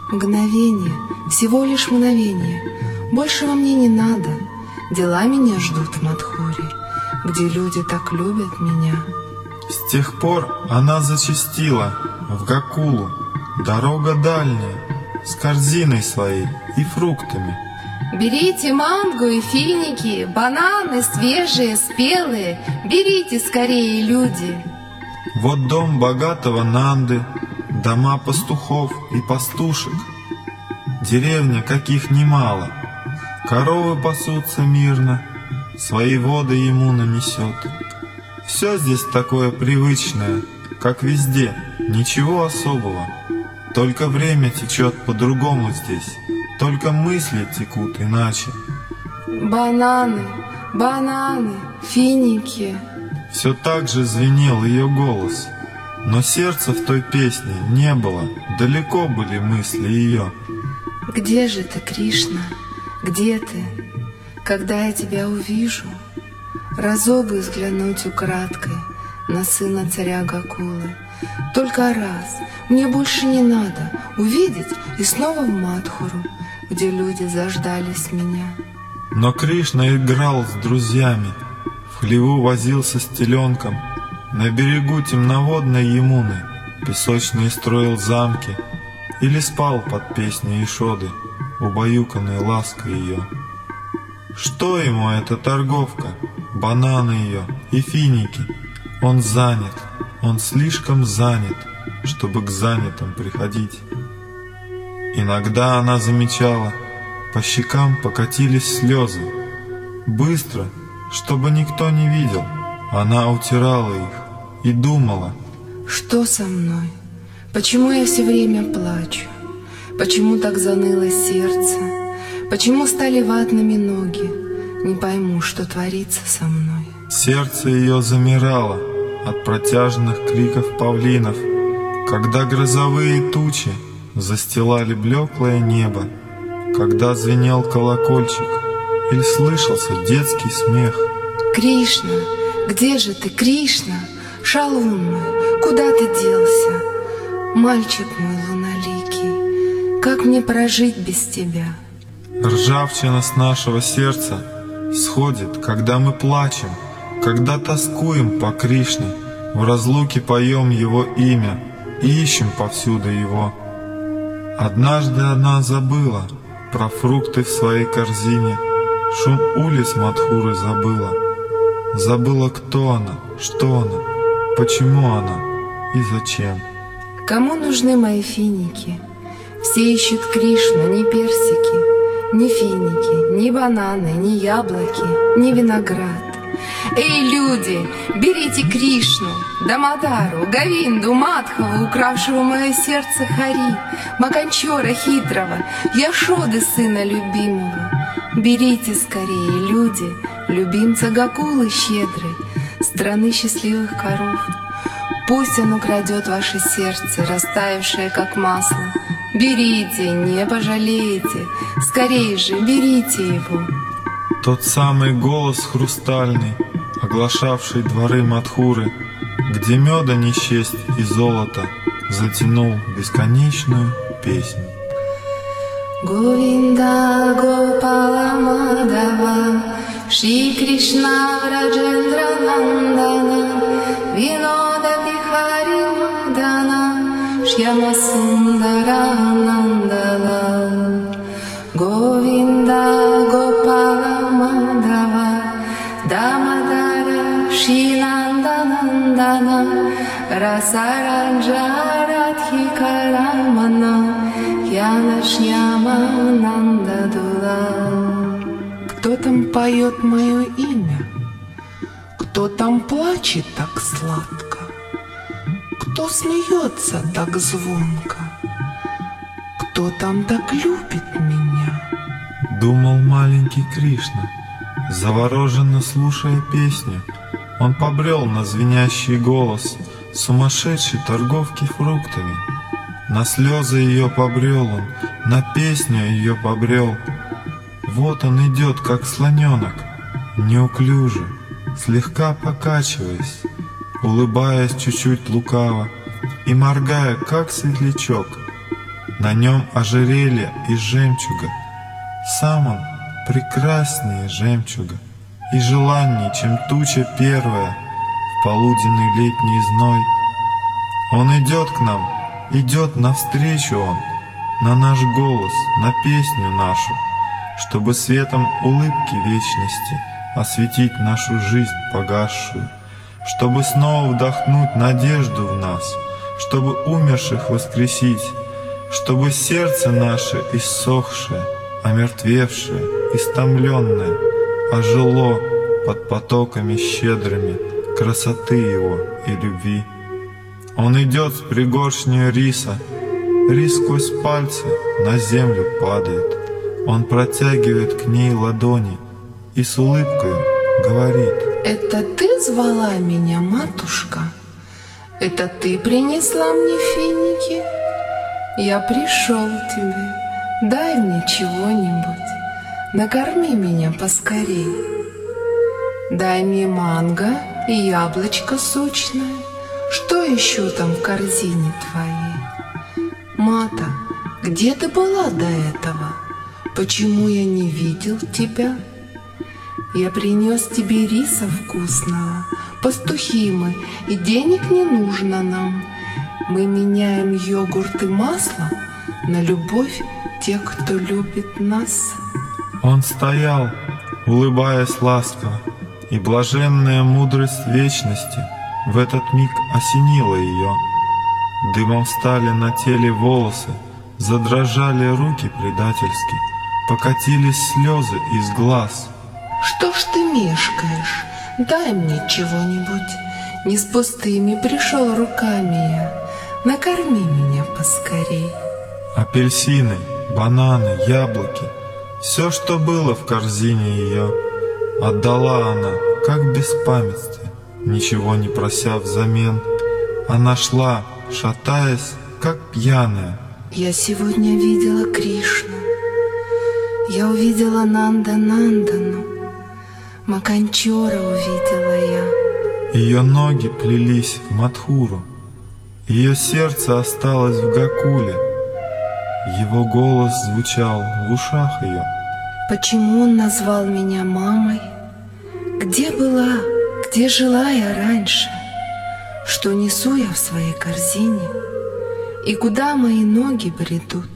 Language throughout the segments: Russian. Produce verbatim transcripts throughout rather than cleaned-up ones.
Мгновение, всего лишь мгновение, большего мне не надо. Дела меня ждут в Мадхуре, где люди так любят меня. С тех пор она зачастила в Гокулу, дорога дальняя, с корзиной своей и фруктами. Берите мангу и финики, бананы свежие, спелые, берите скорее, люди. Вот дом богатого Нанды, дома пастухов и пастушек, деревня, каких немало, коровы пасутся мирно, свои воды ему нанесет. Все здесь такое привычное, как везде, ничего особого. Только время течет по-другому здесь, только мысли текут иначе. Бананы, бананы, финики. Все так же звенел ее голос, но сердца в той песне не было, далеко были мысли ее. Где же ты, Кришна? Где ты? Когда я тебя увижу, разок бы взглянуть украдкой на сына царя Гокулы. Только раз, мне больше не надо увидеть и снова в Мадхуру, где люди заждались меня. Но Кришна играл с друзьями, в хлеву возился с теленком, на берегу темноводной Ямуны песочные строил замки или спал под песней Ишоды, убаюканной лаской ее. Что ему эта торговка, бананы ее и финики? Он занят, он слишком занят, чтобы к занятым приходить. Иногда она замечала, по щекам покатились слезы. Быстро, чтобы никто не видел, она утирала их и думала: что со мной? Почему я все время плачу? Почему так заныло сердце? Почему стали ватными ноги? Не пойму, что творится со мной. Сердце ее замирало от протяжных криков павлинов, когда грозовые тучи застилали блеклое небо, когда звенел колокольчик или слышался детский смех. Кришна, где же ты, Кришна? Шалун мой, куда ты делся? Мальчик мой луналикий, как мне прожить без тебя? Ржавчина с нашего сердца сходит, когда мы плачем, когда тоскуем по Кришне, в разлуке поем Его имя и ищем повсюду Его. Однажды она забыла про фрукты в своей корзине, шум улиц Мадхуры забыла. Забыла, кто она, что она, почему она и зачем. Кому нужны мои финики? Все ищут Кришну, не персики, ни финики, ни бананы, ни яблоки, ни виноград. Эй, люди, берите Кришну, Дамадару, Говинду, Мадхаву, укравшего мое сердце Хари, Маканчора хитрого, Яшоды сына любимого. Берите скорее, люди, любимца Гокулы щедрый, страны счастливых коров. Пусть он украдет ваше сердце, растаявшее как масло. Берите, не пожалеете, скорее же берите его. Тот самый голос хрустальный, оглашавший дворы Мадхуры, где меда не счесть и золота, затянул бесконечную песнь. Говинда Гопала Мадава, Шри Кришна Враджендра Нандана, Винода Бихари Мадана, Шьяма Сундара Нандала. Говинда Гопала Мадава, Дамадара Шинанда Нандана, Расаранджа Радхика Рамана, Яна Шьяма Нандадула. Кто там поет мое имя? Кто там плачет так сладко? Кто смеется так звонко? Кто там так любит меня? Думал маленький Кришна, завороженно слушая песню. Он побрел на звенящий голос сумасшедшей торговки фруктами. На слезы ее побрел он, на песню ее побрел. Вот он идет, как слоненок, неуклюже, слегка покачиваясь, улыбаясь чуть-чуть лукаво и моргая, как светлячок. на нем ожерелье из жемчуга. Сам он прекраснее жемчуга и желаннее, чем туча первая в полуденный летний зной. Он идет к нам, идет навстречу он, на наш голос, на песню нашу, чтобы светом улыбки вечности осветить нашу жизнь погасшую, чтобы снова вдохнуть надежду в нас, чтобы умерших воскресить, чтобы сердце наше иссохшее, омертвевшее, истомленное, ожило под потоками щедрыми красоты Его и любви. Он идет с пригоршней риса, рис сквозь пальцы на землю падает. Он протягивает к ней ладони и с улыбкой говорит: «Это ты звала меня, матушка? Это ты принесла мне финики? Я пришел к тебе, дай мне чего-нибудь, накорми меня поскорей. Дай мне манго и яблочко сочное, что еще там в корзине твоей? Мата, где ты была до этого? Почему я не видел тебя? Я принес тебе риса вкусного, пастухи мы, и денег не нужно нам. Мы меняем йогурт и масло на любовь тех, кто любит нас». Он стоял, улыбаясь ласково, и блаженная мудрость вечности в этот миг осенила ее. Дымом встали на теле волосы, задрожали руки предательски, покатились слезы из глаз. «Что ж ты мешкаешь? Дай мне чего-нибудь. Не с пустыми пришел руками я. Накорми меня поскорей». Апельсины, бананы, яблоки, все, что было в корзине ее, отдала она, как в беспамятстве, ничего не прося взамен. Она шла, шатаясь, как пьяная. «Я сегодня видела Кришну. Я увидела Нанда-Нандану. Маканчора увидела я». Ее ноги плелись в Мадхуру. Ее сердце осталось в Гокуле. Его голос звучал в ушах ее. «Почему он назвал меня мамой? Где была, где жила я раньше? Что несу я в своей корзине? И куда мои ноги бредут?»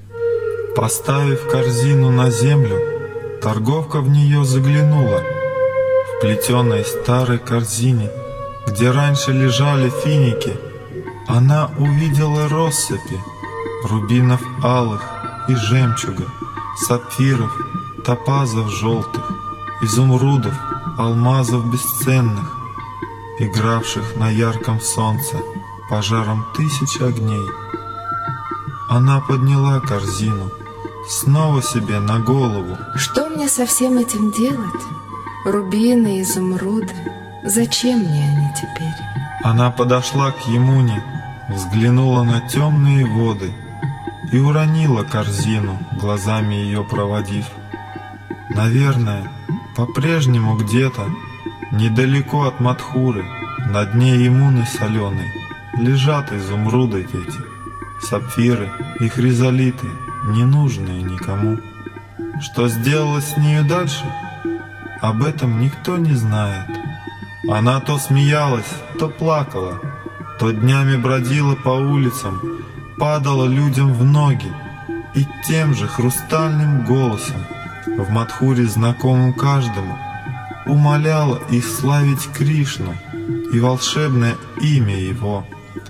Поставив корзину на землю, торговка в нее заглянула. В плетеной старой корзине, где раньше лежали финики, она увидела россыпи рубинов алых и жемчуга, сапфиров, топазов желтых, изумрудов, алмазов бесценных, игравших на ярком солнце пожаром тысяч огней. Она подняла корзину снова себе на голову. «Что мне со всем этим делать? Рубины, изумруды, зачем мне они теперь?» Она подошла к Ямуне, взглянула на темные воды и уронила корзину, глазами ее проводив. Наверное, по-прежнему где-то, недалеко от Мадхуры, на дне Ямуны соленой, лежат изумруды эти, сапфиры и хризолиты, ненужные никому. Что сделалось с нею дальше? Об этом никто не знает. Она то смеялась, то плакала, то днями бродила по улицам, падала людям в ноги и тем же хрустальным голосом, в Мадхуре знакомым каждому, умоляла их славить Кришну и волшебное имя Его.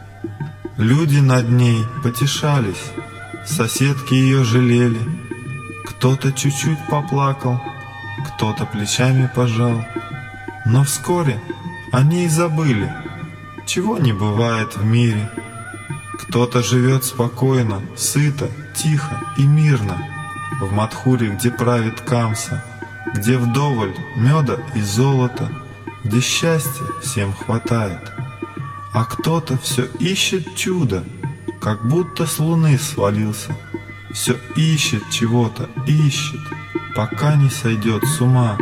Люди над ней потешались, соседки ее жалели, кто-то чуть-чуть поплакал, кто-то плечами пожал, но вскоре они и забыли, чего не бывает в мире. Кто-то живет спокойно, сыто, тихо и мирно в Мадхуре, где правит Камса, где вдоволь меда и золота, где счастья всем хватает. А кто-то все ищет чудо, как будто с луны свалился, все ищет чего-то, ищет, пока не сойдет с ума.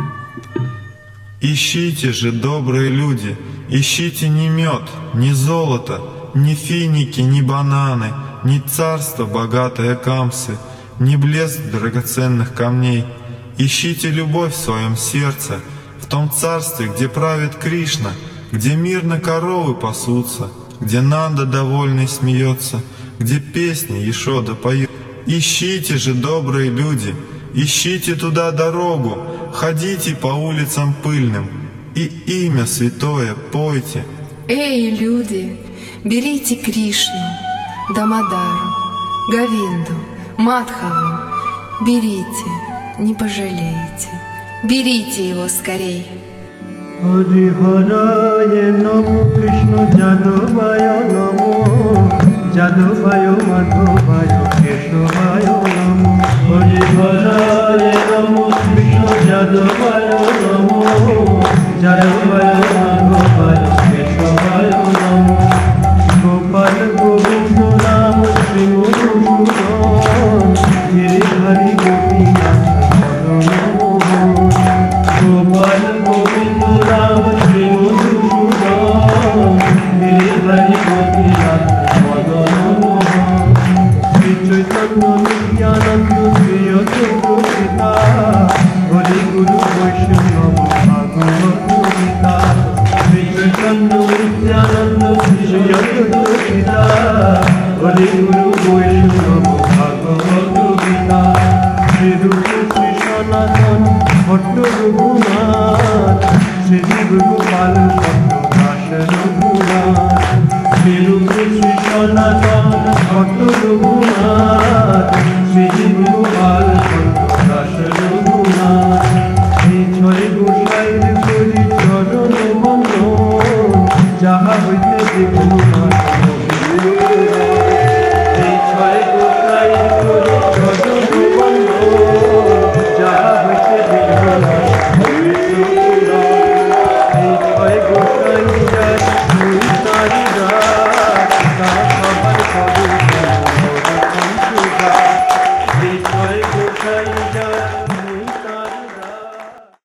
Ищите же, добрые люди, ищите не мед, не золото, ни финики, ни бананы, ни царство, богатое камсы, ни блеск драгоценных камней. Ищите любовь в своем сердце, в том царстве, где правит Кришна, где мирно коровы пасутся, где Нанда довольный смеется, где песни Ешода поет. Ищите же, добрые люди, ищите туда дорогу, ходите по улицам пыльным и имя святое пойте. Эй, люди, берите Кришну, Дамодару, Говинду, Мадхаву, берите, не пожалеете, берите его скорей. Hari Haraya Namo Krishna Jadavaya Namo Jadavaya Madhavaya Keshavaya Namo Hari Haraya Namo Krishna Jadavaya Namo Jadavaya Madhavaya Keshavaya Namo Gopal Govinda Namo Shri Madhusudan Giri Hari Gopinath Namo Gopal Govinda Namo Shri Madhusudan Giri Hari Gopinath Namo Shri Chaitanya Nityananda Shri Advaita Gita Hari Guru Vaishnava Bhagavata Gita Shri Chaitanya Nityananda Shri Advaita Gita Hari Guru Vaishnava Bhagavata Gita Shri Rupa Shri Sanatan Bhatto Raghunath Shri Gopal Bhatto Dasha Raghunath Shri Rupa Shri Sanatan